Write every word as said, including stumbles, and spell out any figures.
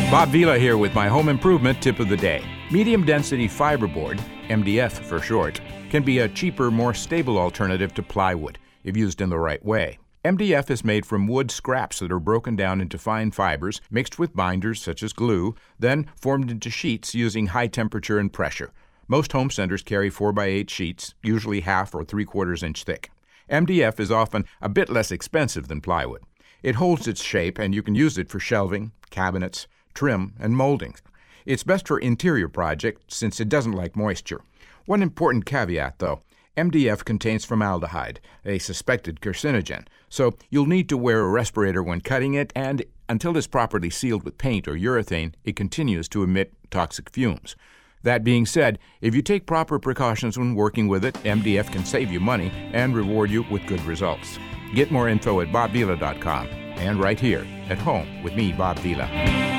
Bob Vila here with my home improvement tip of the day. Medium density fiberboard, M D F for short, can be a cheaper, more stable alternative to plywood if used in the right way. M D F is made from wood scraps that are broken down into fine fibers, mixed with binders such as glue, then formed into sheets using high temperature and pressure. Most home centers carry four by eight sheets, usually half or three quarters inch thick. M D F is often a bit less expensive than plywood. It holds its shape and you can use it for shelving, cabinets, trim, and moldings. It's best for interior projects since it doesn't like moisture. One important caveat, though, M D F contains formaldehyde, a suspected carcinogen, so you'll need to wear a respirator when cutting it, and until it's properly sealed with paint or urethane, it continues to emit toxic fumes. That being said, if you take proper precautions when working with it, M D F can save you money and reward you with good results. Get more info at bob vila dot com and right here at home with me, Bob Vila.